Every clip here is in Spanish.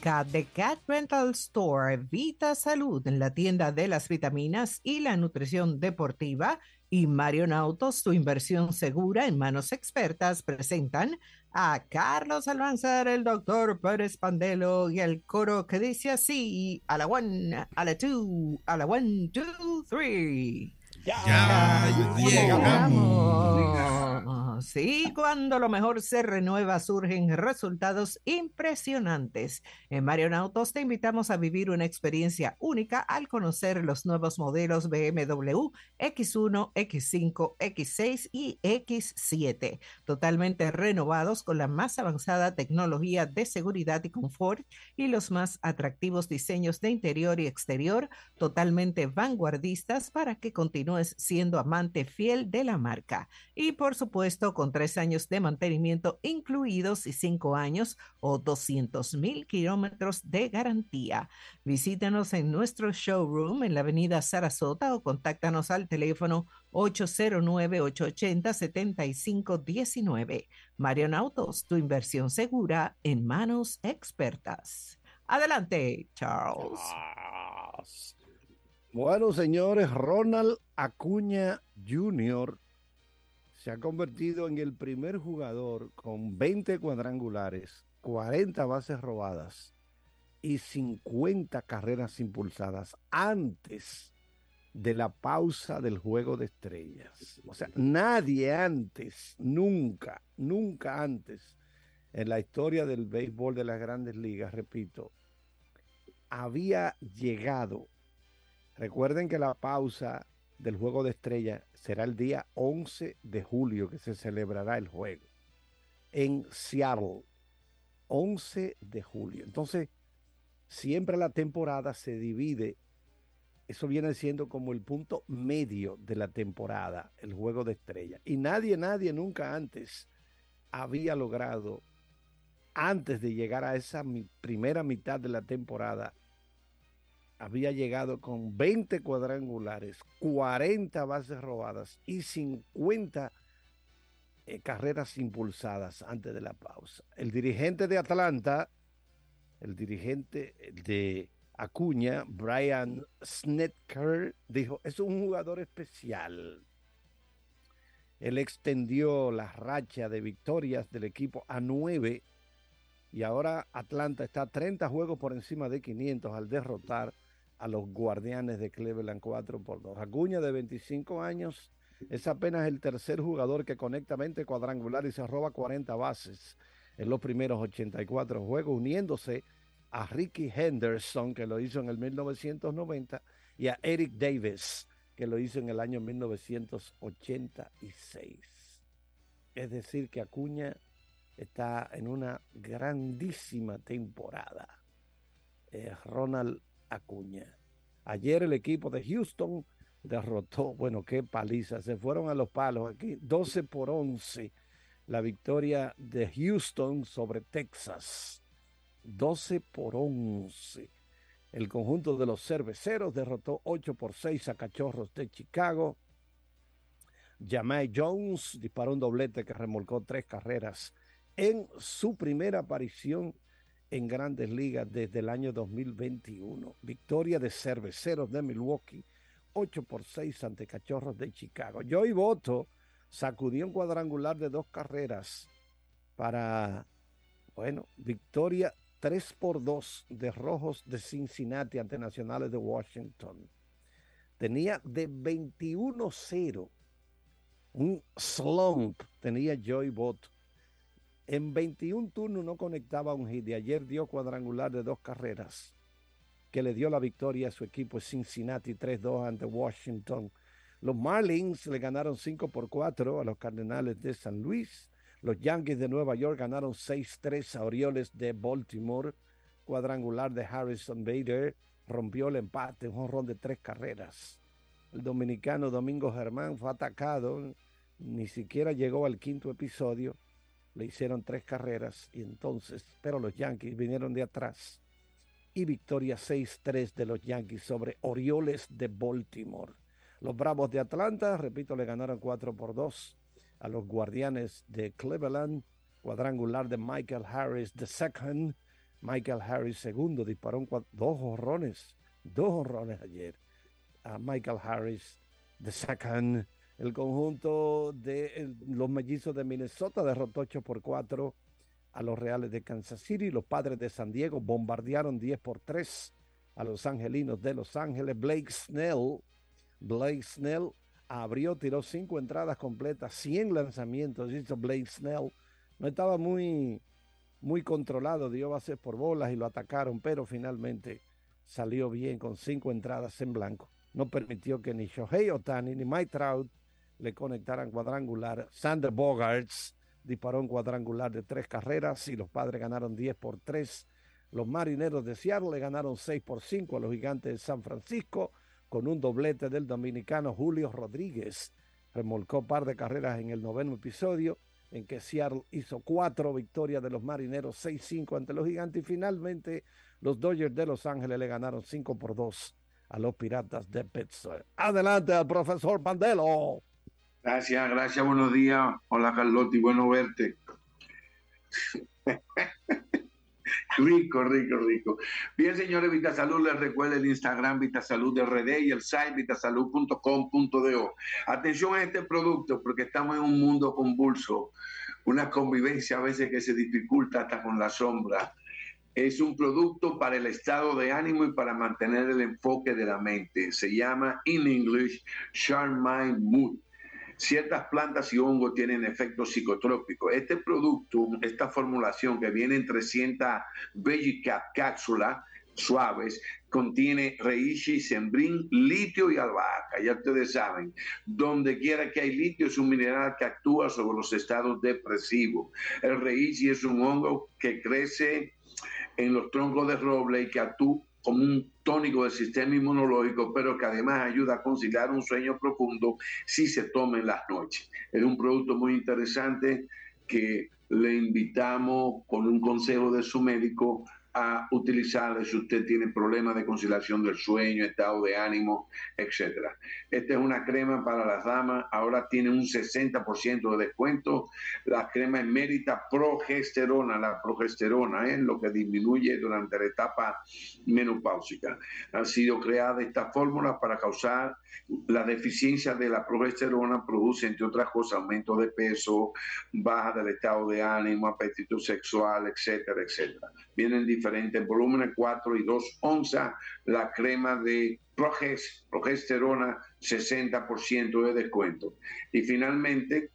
Cat de Cat Rental Store, Vita Salud, en la tienda de las vitaminas y la nutrición deportiva, y Marion Autos, tu inversión segura en manos expertas, presentan a Carlos Almanzar, el doctor Pérez Pandelo y el coro que dice así: a la one, a la two, a la one, two, three. Ya Ya llegamos. llegamos. Sí, cuando lo mejor se renueva, surgen resultados impresionantes. En Marion Autos te invitamos a vivir una experiencia única al conocer los nuevos modelos BMW X1, X5, X6 y X7, totalmente renovados con la más avanzada tecnología de seguridad y confort y los más atractivos diseños de interior y exterior, totalmente vanguardistas para que continúes siendo amante fiel de la marca. Y por supuesto, con 3 años de mantenimiento incluidos y 5 años o 200,000 kilómetros de garantía. Visítanos en nuestro showroom en la avenida Sarasota o contáctanos al teléfono 809-880-7519. Marion Autos, tu inversión segura en manos expertas. Adelante, Charles. Yes. Bueno, señores, Ronald Acuña Jr. se ha convertido en el primer jugador con 20 cuadrangulares, 40 bases robadas y 50 carreras impulsadas antes de la pausa del Juego de Estrellas. O sea, nadie antes, nunca antes en la historia del béisbol de las Grandes Ligas, repito, había llegado. Recuerden que la pausa del Juego de Estrellas será el día 11 de julio que se celebrará el juego en Seattle. 11 de julio. Entonces, siempre la temporada se divide. Eso viene siendo como el punto medio de la temporada, el Juego de Estrellas. Y nadie nunca antes había logrado, antes de llegar a esa primera mitad de la temporada, había llegado con 20 cuadrangulares, 40 bases robadas y 50 carreras impulsadas antes de la pausa. El dirigente de Atlanta, el dirigente de Acuña, Brian Snitker, dijo, es un jugador especial. Él extendió la racha de victorias del equipo a 9 y ahora Atlanta está 30 juegos por encima de 500 al derrotar a los Guardianes de Cleveland 4-2. Acuña, de 25 años, es apenas el tercer jugador que conecta 20 cuadrangulares y se roba 40 bases en los primeros 84 juegos, uniéndose a Ricky Henderson, que lo hizo en el 1990, y a Eric Davis, que lo hizo en el año 1986. Es decir, que Acuña está en una grandísima temporada. Ronald Acuña. Ayer el equipo de Houston derrotó, bueno, qué paliza, se fueron a los palos aquí, 12-11, la victoria de Houston sobre Texas, 12-11. El conjunto de los cerveceros derrotó 8-6 a Cachorros de Chicago. Jahmai Jones disparó un doblete que remolcó 3 carreras en su primera aparición en Grandes Ligas desde el año 2021. Victoria de Cerveceros de Milwaukee, 8-6 ante Cachorros de Chicago. Joey Votto sacudió un cuadrangular de 2 carreras para, bueno, victoria 3-2 de Rojos de Cincinnati ante Nacionales de Washington. Tenía de 21-0, un slump tenía Joey Votto. En 21 turnos no conectaba un hit y ayer dio cuadrangular de 2 carreras que le dio la victoria a su equipo Cincinnati 3-2 ante Washington. Los Marlins le ganaron 5-4 a los Cardenales de San Luis. Los Yankees de Nueva York ganaron 6-3 a Orioles de Baltimore. Cuadrangular de Harrison Bader rompió el empate, un jonrón de 3 carreras. El dominicano Domingo Germán fue atacado, ni siquiera llegó al 5º episodio. Le hicieron 3 carreras y entonces, pero los Yankees vinieron de atrás. Y victoria 6-3 de los Yankees sobre Orioles de Baltimore. Los Bravos de Atlanta, repito, le ganaron 4-2 a los Guardianes de Cleveland. Cuadrangular de Michael Harris II. Michael Harris segundo, disparó dos honrones ayer. A Michael Harris the second. El conjunto de los Mellizos de Minnesota derrotó 8-4 a los Reales de Kansas City. Los Padres de San Diego bombardearon 10-3 a los Angelinos de Los Ángeles. Blake Snell abrió, tiró 5 entradas completas, 100 lanzamientos hizo Blake Snell. No estaba muy controlado, dio bases por bolas y lo atacaron, pero finalmente salió bien con 5 entradas en blanco. No permitió que ni Shohei Ohtani ni Mike Trout le conectaran cuadrangular. Sander Bogaerts disparó un cuadrangular de 3 carreras y los Padres ganaron 10-3. Los Marineros de Seattle le ganaron 6-5 a los Gigantes de San Francisco con un doblete del dominicano Julio Rodríguez. Remolcó par de carreras en el 9º episodio, en que Seattle hizo 4 victorias de los Marineros, 6-5 ante los Gigantes, y finalmente los Dodgers de Los Ángeles le ganaron 5-2 a los Piratas de Pittsburgh. Adelante al profesor Pandelo. Gracias, buenos días. Hola, Carlotti, bueno verte. Rico. Bien, señores, Vitasalud, les recuerda el Instagram Vitasalud RD y el site vitasalud.com.do. Atención a este producto, porque estamos en un mundo convulso, una convivencia a veces que se dificulta hasta con la sombra. Es un producto para el estado de ánimo y para mantener el enfoque de la mente. Se llama, in English, Sharp Mind Mood. Ciertas plantas y hongos tienen efectos psicotrópicos. Este producto, esta formulación que viene en 300 Vegicap cápsulas suaves, contiene reishi, sembrín, litio y albahaca. Ya ustedes saben, donde quiera que hay litio es un mineral que actúa sobre los estados depresivos. El reishi es un hongo que crece en los troncos de roble y que actúa como un tónico del sistema inmunológico, pero que además ayuda a conciliar un sueño profundo si se toma en las noches. Es un producto muy interesante que le invitamos con un consejo de su médico a utilizarlo si usted tiene problemas de conciliación del sueño, estado de ánimo, etc. Esta es una crema para las damas, ahora tiene un 60% de descuento. La crema Emérita Progesterona, la progesterona es lo que disminuye durante la etapa menopáusica. Ha sido creada esta fórmula para causar la deficiencia de la progesterona, produce entre otras cosas aumento de peso, baja del estado de ánimo, apetito sexual, etcétera. Vienen diferentes volúmenes, 4 y 2 onzas, la crema de progesterona, 60% de descuento. Y finalmente,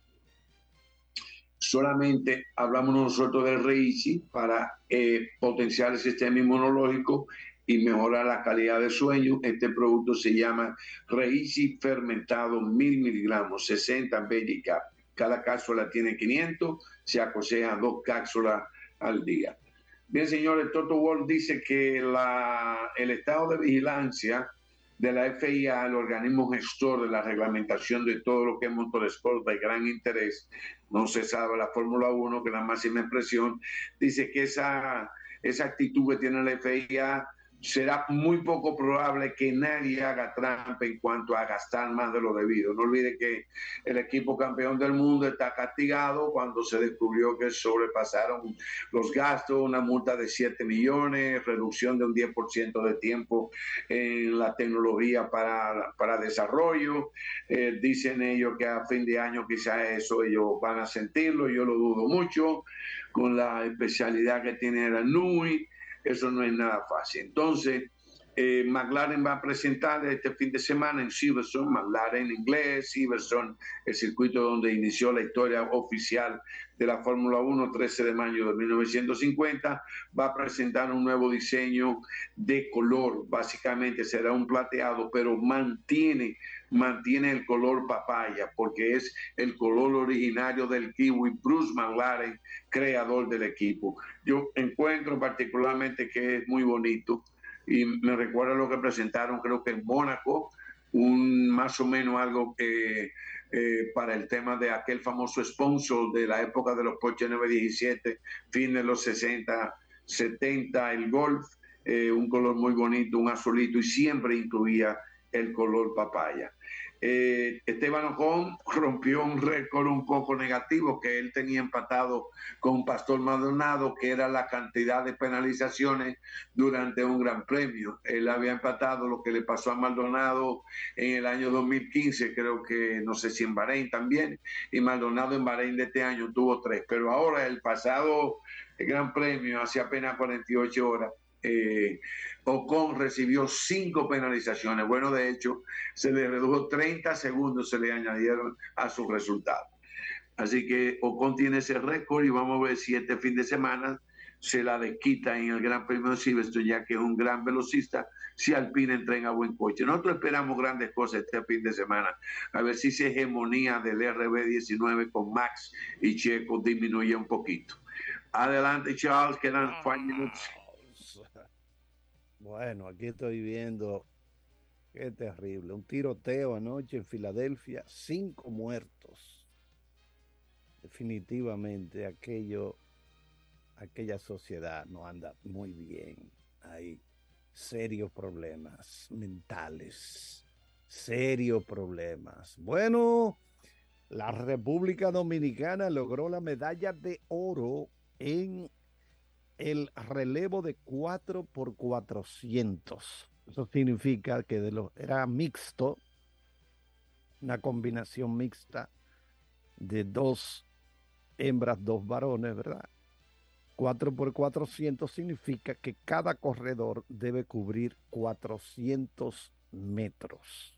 solamente hablamos nosotros del reishi para potenciar el sistema inmunológico y mejorar la calidad de sueño. Este producto se llama reishi fermentado 1000 miligramos, 60 Vegicap. Cada cápsula tiene 500, se aconseja 2 cápsulas al día. Bien, señores, Toto Wolff dice que el estado de vigilancia de la FIA, el organismo gestor de la reglamentación de todo lo que es motorsport de gran interés, no se sabe la Fórmula 1, que es la máxima expresión, dice que esa actitud que tiene la FIA será muy poco probable que nadie haga trampa en cuanto a gastar más de lo debido. No olvide que el equipo campeón del mundo está castigado cuando se descubrió que sobrepasaron los gastos, una multa de 7 millones, reducción de un 10% de tiempo en la tecnología para desarrollo. Dicen ellos que a fin de año quizás eso ellos van a sentirlo, yo lo dudo mucho, con la especialidad que tiene la NUI. Eso no es nada fácil. Entonces, McLaren va a presentar este fin de semana en Silverstone, McLaren en inglés, Silverstone, el circuito donde inició la historia oficial de la Fórmula 1, 13 de mayo de 1950, va a presentar un nuevo diseño de color. Básicamente será un plateado, pero mantiene el color papaya, porque es el color originario del kiwi Bruce McLaren, creador del equipo. Yo encuentro particularmente que es muy bonito y me recuerda lo que presentaron, creo que en Mónaco, más o menos algo para el tema de aquel famoso sponsor de la época de los Porsche 917, fin de los 60, 70, el Golf, un color muy bonito, un azulito, y siempre incluía el color papaya. Esteban Ocon rompió un récord un poco negativo que él tenía empatado con Pastor Maldonado, que era la cantidad de penalizaciones durante un gran premio. Él había empatado lo que le pasó a Maldonado en el año 2015, creo que no sé si en Bahrein también, y Maldonado en Bahrein de este año tuvo 3, pero ahora el pasado gran premio, hace apenas 48 horas, Ocon recibió 5 penalizaciones. Bueno, de hecho, se le redujo 30 segundos, se le añadieron a su resultado. Así que Ocon tiene ese récord y vamos a ver si este fin de semana se la desquita en el Gran Premio de Silverstone, ya que es un gran velocista, si Alpine entrega buen coche. Nosotros esperamos grandes cosas este fin de semana, a ver si esa hegemonía del RB19 con Max y Checo disminuye un poquito. Adelante, Charles, quedan 5 minutos. Bueno, aquí estoy viendo, qué terrible, un tiroteo anoche en Filadelfia, 5 muertos. Definitivamente aquella sociedad no anda muy bien. Hay serios problemas mentales, serios problemas. Bueno, la República Dominicana logró la medalla de oro en el relevo de 4x400. Eso significa que era mixto, una combinación mixta de 2 hembras, 2 varones, ¿verdad? 4x400 significa que cada corredor debe cubrir 400 metros.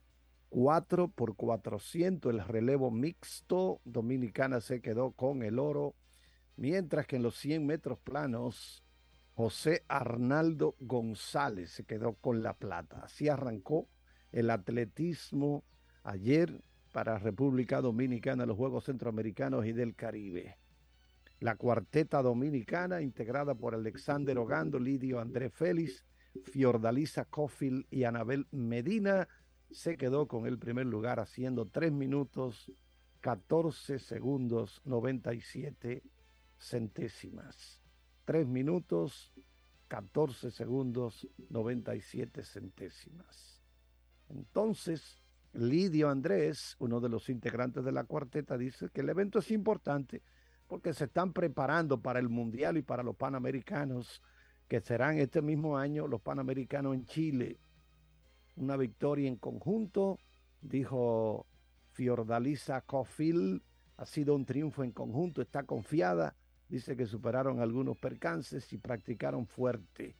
4x400, el relevo mixto, Dominicana se quedó con el oro, mientras que en los 100 metros planos, José Arnaldo González se quedó con la plata. Así arrancó el atletismo ayer para República Dominicana, los Juegos Centroamericanos y del Caribe. La cuarteta dominicana, integrada por Alexander Ogando, Lidio Andrés Félix, Fiordalisa Cofield y Anabel Medina, se quedó con el primer lugar haciendo 3 minutos, 14 segundos, 97 centésimas. 3 minutos, 14 segundos, 97 centésimas. Entonces, Lidio Andrés, uno de los integrantes de la cuarteta, dice que el evento es importante porque se están preparando para el Mundial y para los Panamericanos, que serán este mismo año los Panamericanos en Chile. Una victoria en conjunto, dijo Fiordalisa Cofield, ha sido un triunfo en conjunto, está confiada, dice que superaron algunos percances y practicaron fuerte.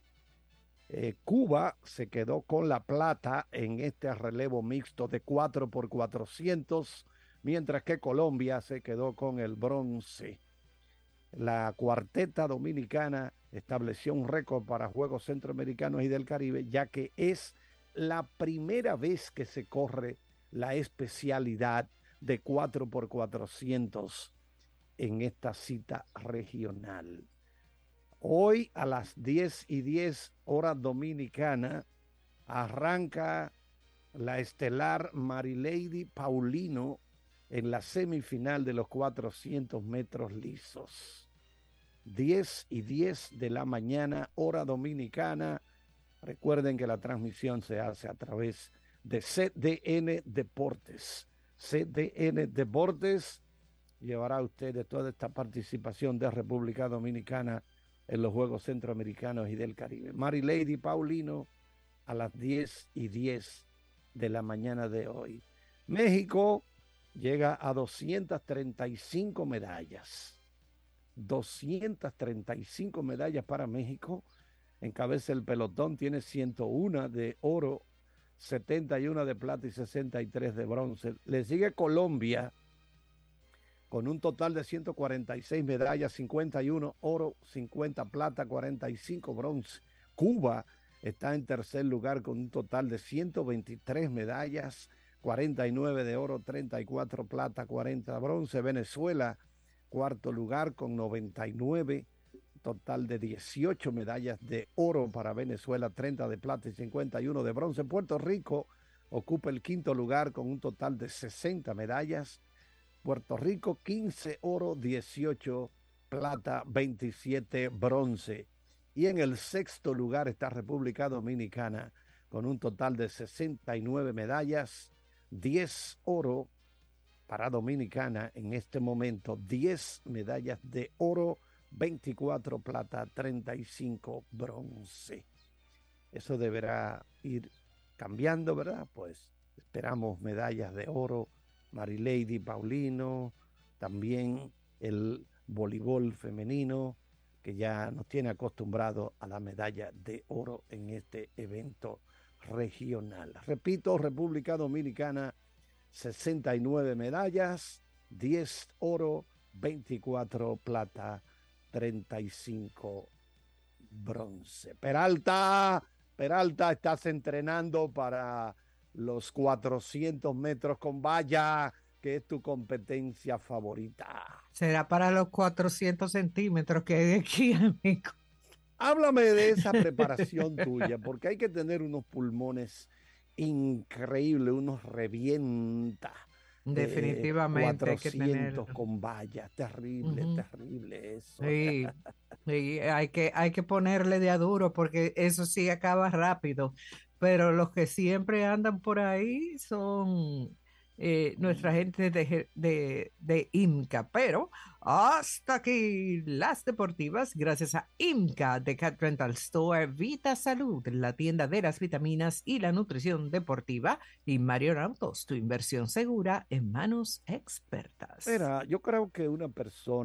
Cuba se quedó con la plata en este relevo mixto de 4x400, mientras que Colombia se quedó con el bronce. La cuarteta dominicana estableció un récord para Juegos Centroamericanos y del Caribe, ya que es la primera vez que se corre la especialidad de 4x400 en esta cita regional. Hoy a las 10:10 hora dominicana arranca la estelar Marilady Paulino en la semifinal de los 400 metros lisos. 10:10 de la mañana, hora dominicana. Recuerden que la transmisión se hace a través de CDN Deportes. CDN Deportes llevará a ustedes toda esta participación de República Dominicana en los Juegos Centroamericanos y del Caribe. Marilady Paulino a las 10:10 de la mañana de hoy. México llega a 235 medallas. 235 medallas para México. Encabeza el pelotón, tiene 101 de oro, 71 de plata y 63 de bronce. Le sigue Colombia con un total de 146 medallas, 51 oro, 50 plata, 45 bronce. Cuba está en tercer lugar con un total de 123 medallas, 49 de oro, 34 plata, 40 bronce. Venezuela, cuarto lugar con 99, total de 18 medallas de oro para Venezuela, 30 de plata y 51 de bronce. Puerto Rico ocupa el quinto lugar con un total de 60 medallas. Puerto Rico, 15 oro, 18 plata, 27 bronce. Y en el sexto lugar está República Dominicana con un total de 69 medallas, 10 oro para Dominicana en este momento, 10 medallas de oro, 24 plata, 35 bronce. Eso deberá ir cambiando, ¿verdad? Pues esperamos medallas de oro, Marilady Paulino, también el voleibol femenino, que ya nos tiene acostumbrados a la medalla de oro en este evento regional. Repito, República Dominicana, 69 medallas, 10 oro, 24 plata, 35 bronce. Peralta, estás entrenando para los 400 metros con valla, que es tu competencia favorita. Será para los 400 centímetros que hay de aquí, amigo. Háblame de esa preparación tuya, porque hay que tener unos pulmones increíbles, unos revienta. Definitivamente hay que 400 con vallas, terrible, terrible eso. Sí, sí, hay que ponerle de a duro porque eso sí acaba rápido, pero los que siempre andan por ahí son nuestra gente de IMCA, pero hasta aquí las deportivas, gracias a IMCA de Cat Rental Store, Vita Salud, la tienda de las vitaminas y la nutrición deportiva, y Marion Autos, tu inversión segura en manos expertas. Mira, yo creo que una persona